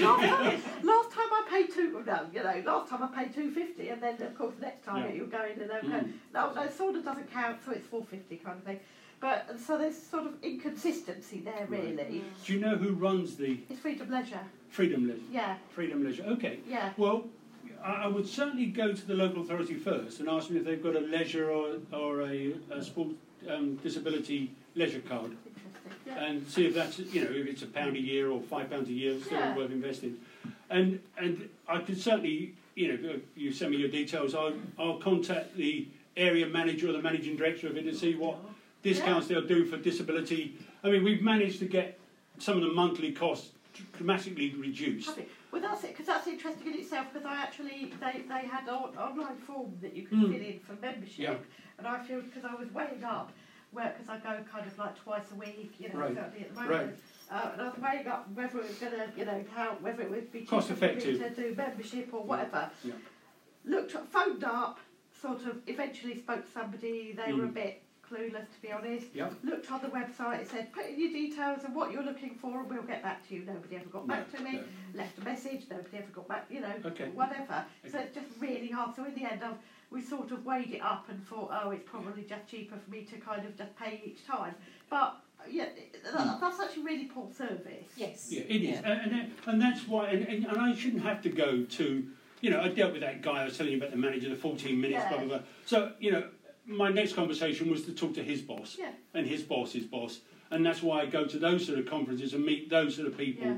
time I paid last time I paid $250, and then of course next time you'll go in and they'll go, no, sauna doesn't count, so it's $450 kind of thing. But so there's sort of inconsistency there, really. Right. Do you know who runs the? It's Freedom Leisure. Freedom Leisure. Yeah. Freedom Leisure. Okay. Yeah. Well, I would certainly go to the local authority first and ask them if they've got a leisure or a sport disability leisure card. Interesting. Yeah. And see if that's if it's £1 a year or £5 a year, still worth investing. And I could certainly if you send me your details, I'll contact the area manager or the managing director of it to see what discounts they'll do for disability. I mean, we've managed to get some of the monthly costs dramatically reduced. Well, that's it, because that's interesting in itself, because they had an online form that you could fill in for membership, and I feel, because I was weighing up, because I go kind of like twice a week, certainly at the moment, and I was weighing up whether it was going to, whether it would be cost effective to do membership or whatever. Phoned up, sort of, eventually spoke to somebody, they were a bit clueless, to be honest. Looked on the website, it said put in your details and what you're looking for and we'll get back to you. Nobody ever got back to me. Left a message, nobody ever got back, whatever. So it's just really hard. So in the end we sort of weighed it up and thought, it's probably just cheaper for me to kind of just pay each time. But that's actually really poor service. Yes. Yeah, it is. And that's why and I shouldn't have to go to I dealt with that guy I was telling you about, the manager, the 14 minutes, blah blah blah. So, my next conversation was to talk to his boss and his boss's boss, and that's why I go to those sort of conferences and meet those sort of people.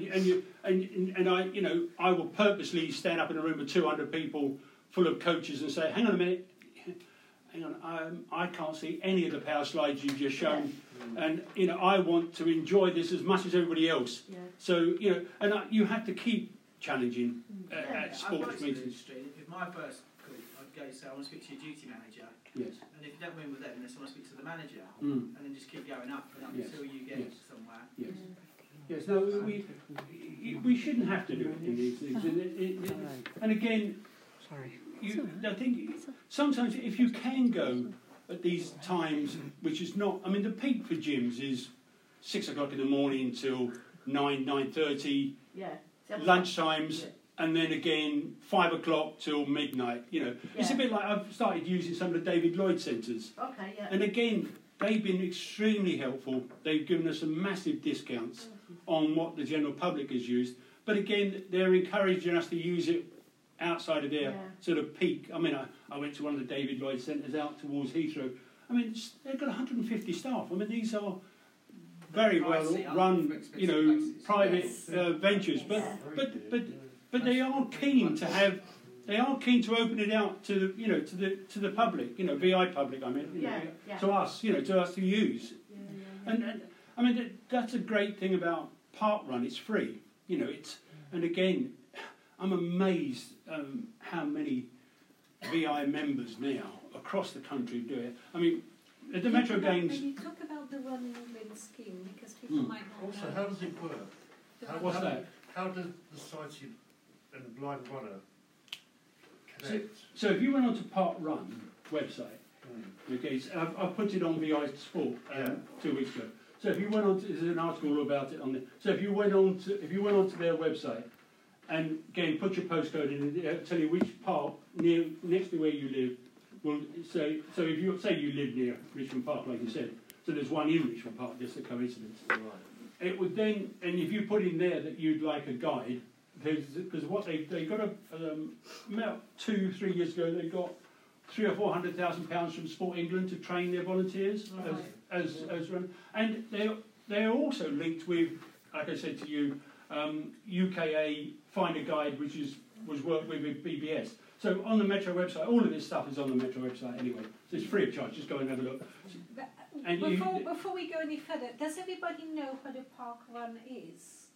And I will purposely stand up in a room of 200 people full of coaches and say, hang on a minute, I can't see any of the power slides you've just shown, and I want to enjoy this as much as everybody else. So and you have to keep challenging at sports meetings. If my first call, I'd go say, I want to speak to your duty manager. Yes. And if you don't win with them, then someone speaks to the manager, and then just keep going up until you get somewhere. Yes. Yes. No, we shouldn't have to do it in these things. And again, I think sometimes if you can go at these times, which is not, I mean, the peak for gyms is 6 o'clock in the morning till 9:30. Yeah. Lunchtimes and then again 5 o'clock till midnight. You know, it's a bit like I've started using some of the David Lloyd centres. Okay, yeah. And again, they've been extremely helpful. They've given us some massive discounts on what the general public has used. But again, they're encouraging us to use it outside of their sort of peak. I mean, I went to one of the David Lloyd centres out towards Heathrow. I mean, they've got 150 staff. I mean, these are very well run, you know, private ventures. But they are keen to have. They are keen to open it out to, you know, to the public, you know, VI public. I mean, you know, to us, you know, to us to use. And I mean, that's a great thing about Parkrun. It's free, you know. And again, I'm amazed how many VI members now across the country do it. I mean, at the Metro Games. When you talk about the Run England scheme, because people might not Also, know. how does it work? What's that? How does the Sighted and Blind Runner connect? So if you went onto Parkrun website, okay, so I've put it on VI Sport 2 weeks ago. So if you went on, there's an article about it on there. So if you went onto their website, and again put your postcode in, and it'll tell you which park next to where you live. Will say, so if you say you live near Richmond Park, like you said, so there's one in Richmond Park, just a coincidence. Right. It would then, and if you put in there that you'd like a guide, because what they got about 2-3 years ago, they got £300,000 or £400,000 from Sport England to train their volunteers as run, and they're also linked with, like I said to you, UKA Find a Guide, which was worked with BBS. So on the Metro website, all of this stuff is on the Metro website anyway. So it's free of charge. Just go and have a look. And before we go any further, does everybody know what a park run is?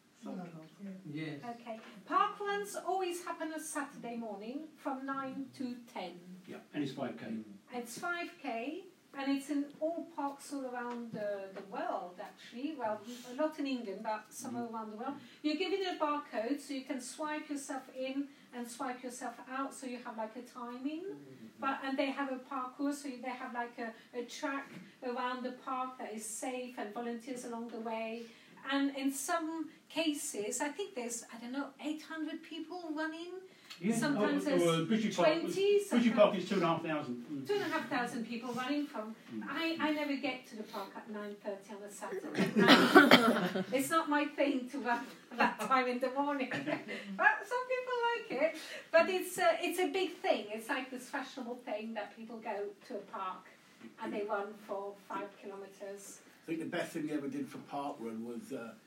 Yes. Okay. Park runs always happen on Saturday morning from 9 to 10. Yeah, and it's 5K. It's 5K, and it's in all parks all around the world, actually. Well, a lot in England, but somewhere around the world. You're given a barcode, so you can swipe yourself in and swipe yourself out, so you have like a timing. And they have a parkour, so they have like a track around the park that is safe and volunteers along the way. And in some cases, I think there's, 800 people running. Yeah. Sometimes there's 20. Bushy Park is 2,500. 2,500 people running from. I never get to the park at 9:30 on a Saturday. It's not my thing to run at that time in the morning. But some people like it. But it's a big thing. It's like this fashionable thing that people go to a park and they run for 5 kilometres. I think the best thing they ever did for Parkrun was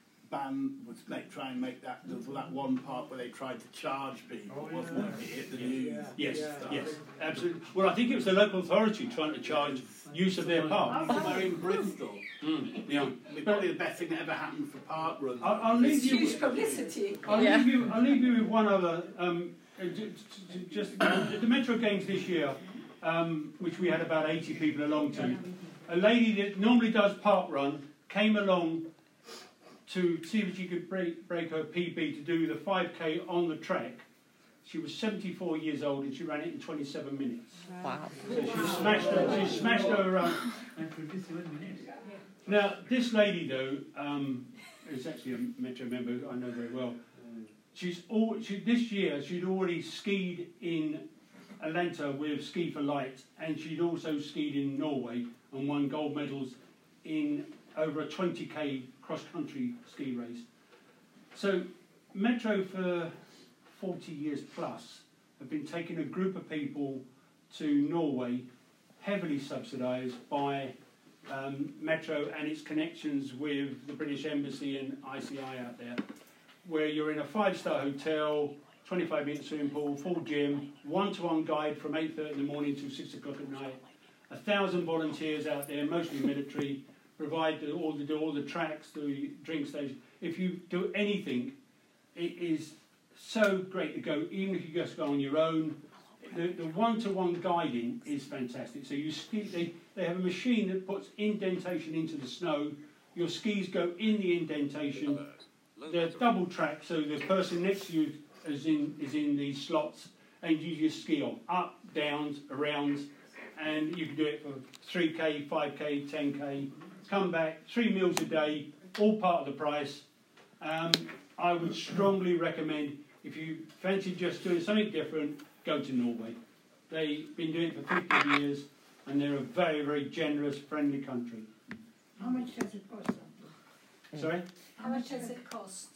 try and make that. There was that one part where they tried to charge people, wasn't it? It hit the news. Yes, absolutely. Well, I think it was the local authority trying to charge use of their park. They're in Bristol. Yeah, probably the best thing that ever happened for Parkrun. I'll leave you huge publicity. I'll leave you with one other. Just the Metro Games this year, which we had about 80 people along to. A lady that normally does Parkrun came along to see if she could break her PB to do the 5K on the track. She was 74 years old and she ran it in 27 minutes. Wow. So she smashed her Now, this lady, though, is actually a Metro member I know very well. This year, she'd already skied in Atlanta with Ski for Light, and she'd also skied in Norway and won gold medals in over a 20k cross-country ski race. So Metro for 40 years plus have been taking a group of people to Norway, heavily subsidised by Metro and its connections with the British Embassy and ICI out there, where you're in a 5-star hotel, 25-minute swimming pool, full gym, one-to-one guide from 8:30 in the morning till 6 o'clock at night. 1,000 volunteers out there, mostly military, provide all the tracks, the drink station. If you do anything, it is so great to go, even if you just go on your own. The one-to-one guiding is fantastic. So you ski, they have a machine that puts indentation into the snow. Your skis go in the indentation. They're double track, so the person next to you is in these slots, and you just ski on up, downs, arounds, and you can do it for 3k, 5k, 10k. Come back, 3 meals a day, all part of the price. I would strongly recommend if you fancy just doing something different, go to Norway. They've been doing it for 50 years, and they're a very, very generous, friendly country. How much does it cost? Sorry? How much does it cost?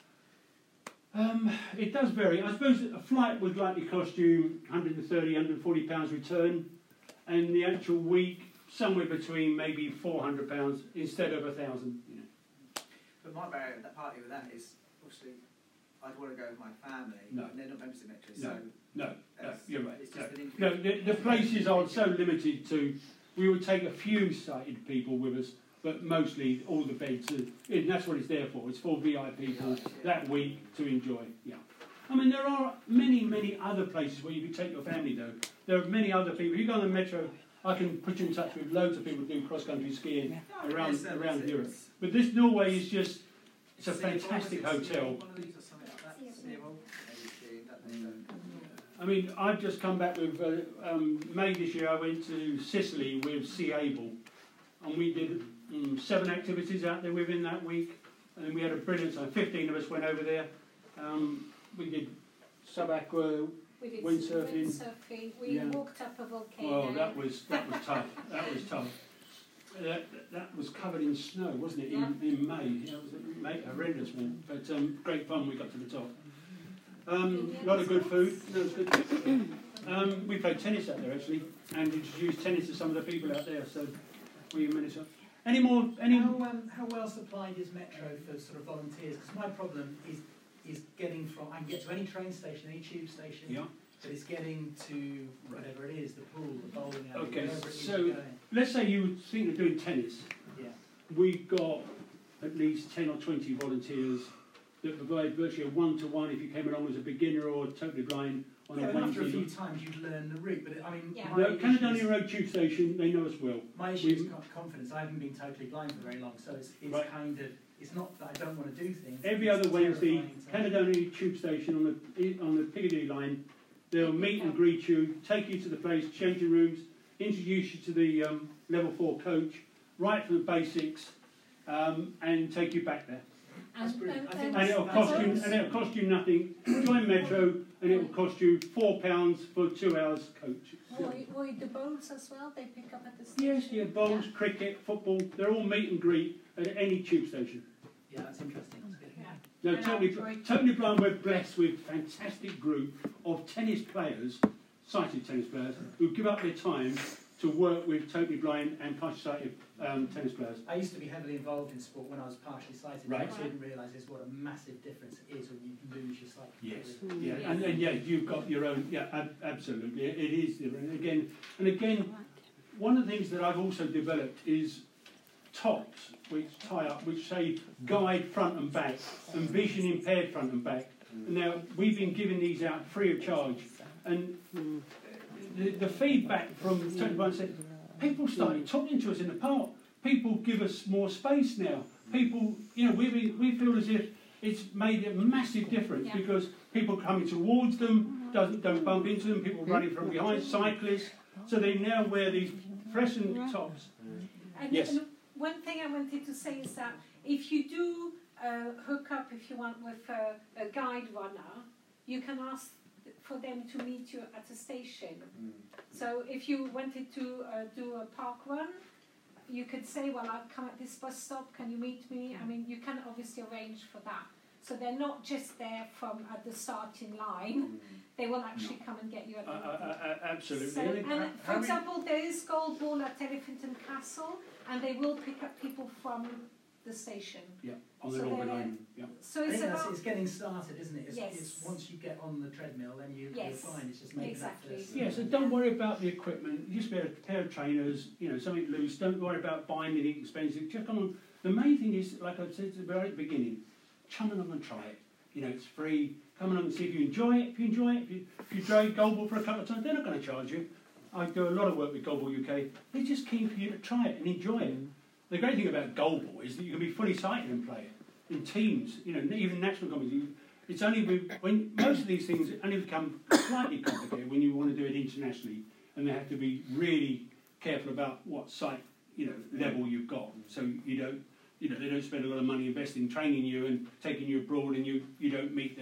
It does vary. I suppose a flight would likely cost you £130, £140 return, and the actual week somewhere between maybe £400 instead of £1,000. You know. But my barrier, that partly with that is obviously I'd want to go with my family. No. And they're not members of Metro, No. so No, you're right. It's just an No, the places are so limited to. We would take a few sighted people with us, but mostly all the beds. And that's what it's there for. It's for VIP people that week to enjoy. Yeah. I mean, there are many, many other places where you can take your family, though. There are many other people. You go on the Metro, I can put you in touch with loads of people who do cross-country skiing around Europe. But this Norway is just, it's a fantastic hotel. I mean, I've just come back with, May this year I went to Sicily with Sea Able, and we did 7 activities out there within that week, and we had a brilliant time. 15 of us went over there. We did sub-aqua, windsurfing. We walked up a volcano. Well, that was tough. That was tough. That was covered in snow, wasn't it? In May. It was a horrendous walk, but great fun. We got to the top. A lot of good food. That was good. We played tennis out there actually, and introduced tennis to some of the people out there. So, were you minister? Any more? How well supplied is Metro for sort of volunteers? Because my problem is getting from. I can get to any train station, any tube station. Yeah. But it's getting to whatever it is, the pool, the bowling alley, Okay, wherever it is so you're going. let's say you think of doing tennis. Yeah. We've got at least 10 or 20 volunteers that provide virtually a one-to-one if you came along as a beginner or totally blind on a After a Wednesday. few times you'd learn the route, but I mean, The Caledonia Road Tube Station, they know us well. my issue is confidence. I haven't been totally blind for very long, so it's Right. kind of, it's not that I don't want to do things. Every it's other Wednesday, terrifying to- Caledonia Tube Station on the Piccadilly line, they'll meet and greet you, take you to the place, changing rooms, introduce you to the level 4 coach, right from the basics, and take you back there. That's brilliant. I think And it'll cost you nothing. Join Metro, and it will cost you £4 for 2 hours coach. Or the bowls as well, they pick up at the station. Yes, yeah, bowls, cricket, football, they're all meet and greet at any tube station. Yeah, that's interesting. That's good. No, totally blind, we're blessed with a fantastic group of tennis players, sighted tennis players, who give up their time to work with totally blind and partially sighted tennis players. I used to be heavily involved in sport when I was partially sighted. Right. I didn't realise what a massive difference it is when you lose your sight. Yes, yeah, and yeah, you've got your own. Yeah, absolutely, it is different. And again, one of the things that I've also developed is tops which tie up, which say guide front and back, and vision impaired front and back. Now we've been giving these out free of charge, and the feedback from totally blind said people started talking to us in the park. People give us more space now. People, we feel as if it's made a massive difference because people coming towards them don't bump into them. People running from behind, cyclists. So they now wear these fluorescent tops. And yes. One thing I wanted to say is that if you do hook up, if you want, with a guide runner, you can ask for them to meet you at a station. So if you wanted to do a park run, you could say, well, I've come at this bus stop, can you meet me? I mean, you can obviously arrange for that. So they're not just there from at the starting line, they will actually come and get you at the absolutely. So, and for example, there is Gold Ball at Elephant Castle, and they will pick up people from the station. Yeah, on the Norway line. Yeah. So it's about... it's getting started, isn't it? Yes. It's once you get on the treadmill, then you're fine. It's just making that first. Yeah, so don't worry about the equipment. Just wear a pair of trainers, something loose. Don't worry about buying anything expensive. Just come on. The main thing is, like I said at the beginning, come along and try it. It's free. Come along and see if you enjoy it. If you enjoy it, if you try Gold Ball for a couple of times, they're not going to charge you. I do a lot of work with Gold Ball UK. They're just keen for you to try it and enjoy it. The great thing about Gold Ball is that you can be fully sighted and play it in teams. Even national competitions. It's only when most of these things only become slightly complicated when you want to do it internationally, and they have to be really careful about what sight level you've got, so you don't. They don't spend a lot of money investing in training you and taking you abroad, and you don't meet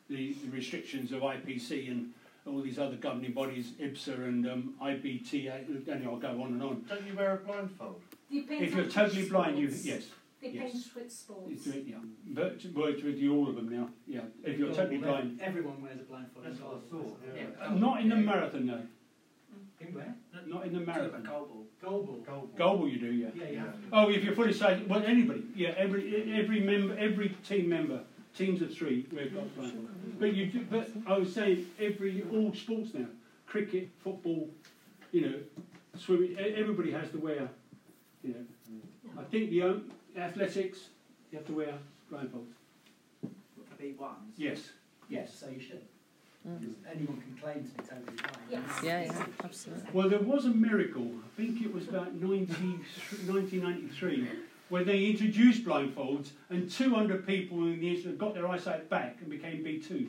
the restrictions of IPC and all these other governing bodies, IBSA and IBTA, and I'll go on and on. Don't you wear a blindfold? Depends If you're on totally which blind, sports. yes. Depends which sports. Yeah, virtually all of them now. Yeah, if you're totally blind. Everyone wears a blindfold. That's what I thought. Yeah. Not in the marathon, no. In where? Not in the marathon. Goalball you do, yeah. Yeah. Oh, if you're fully sighted, well, anybody. Yeah, every member, every team member, teams of 3, we've got blindfold. But I was saying, all sports now, cricket, football, swimming, everybody has to wear, I think the athletics, you have to wear blindfolds. B1s? Yes. So you should. Anyone can claim to be totally blind. Yes. Yeah, absolutely. Well, there was a miracle, I think it was about 1993, where they introduced blindfolds and 200 people in the incident got their eyesight back and became B2s.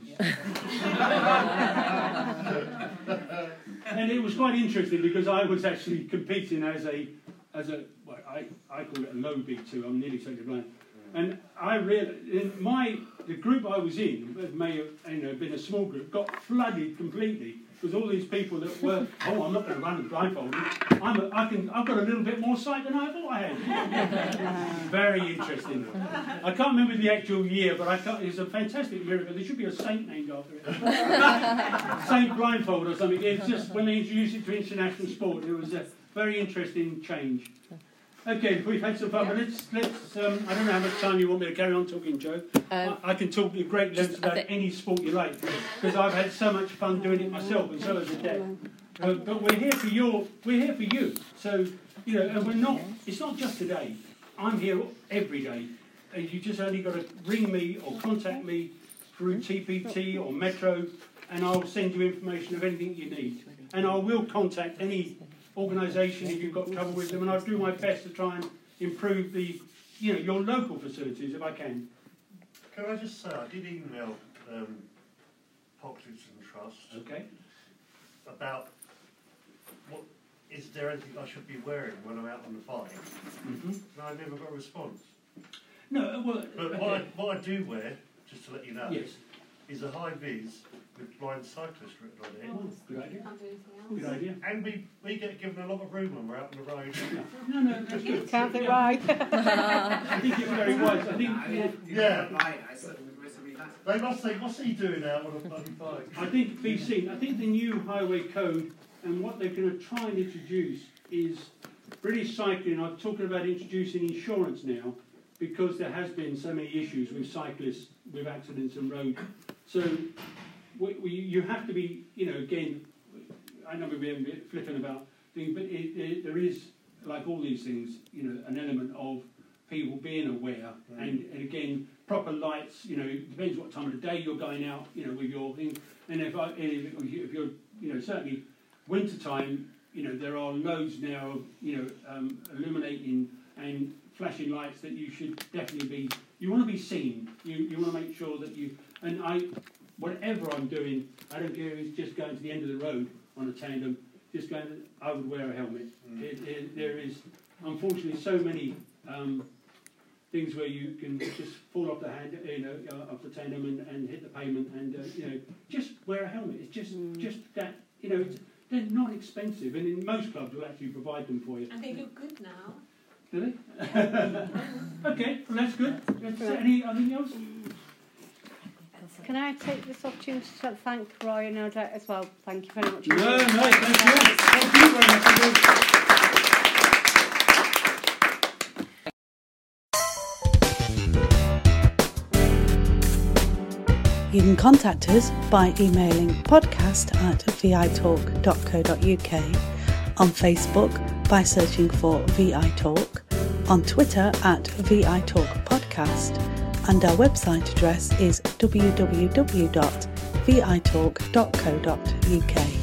And it was quite interesting because I was actually competing as a well, I call it a low B2, I'm nearly totally blind. And I realised, the group I was in, it may have been a small group, got flooded completely because all these people that were, I'm not going to run blindfolded. I've got a little bit more sight than I thought I had. Very interesting. I can't remember the actual year, but it's a fantastic miracle. There should be a saint named after it. Saint Blindfold or something. It's just when they introduced it to international sport, it was a very interesting change. Okay, we've had some fun, but let's I don't know how much time you want me to carry on talking, Joe. I can talk at great lengths about any sport you like, because I've had so much fun doing it myself, and so has Odette. But we're here for you. So, and it's not just today. I'm here every day. You just only got to ring me or contact me through TPT or Metro, and I'll send you information of anything you need. And I will contact any organisation if you've got trouble with them, and I'll do my best to try and improve your local facilities if I can. Can I just say, I did email Pocklington Trust about is there anything I should be wearing when I'm out on the bike? And I never got a response. No, well... But what I do wear, just to let you know, is a high vis with blind cyclist written on it. Oh, good idea. Good idea. And we get given a lot of room when we're out on the road. No, that's good. Can't be right. I think you're very wise. I think... They must say, what's he doing out on a bloody bike? I think be seen. I think the new highway code and what they're going to try and introduce is British Cycling are talking about introducing insurance now because there has been so many issues with cyclists, with accidents and road. So you have to be, again, I know we're being a bit flippant about things, but there is, like all these things, an element of people being aware and again, proper lights, it depends what time of the day you're going out, with your thing. And if you're, certainly winter time, there are loads now of, illuminating and flashing lights that you should definitely you want to be seen. You want to make sure that whatever I'm doing, I don't care if it's just going to the end of the road on a tandem, I would wear a helmet. There is, unfortunately, so many things where you can just fall off the hand, off the tandem and hit the pavement, and just wear a helmet. It's just that, they're not expensive, and in most clubs will actually provide them for you. And they look good now. Do they? Okay, well that's good. Anything else? Can I take this opportunity to thank Roy and Odette as well? Thank you very much. No, thank you. Thank you very much. You can contact us by emailing podcast@vitalk.co.uk, on Facebook by searching for VI Talk, on Twitter @VITalkPodcast, and our website address is www.vitalk.co.uk.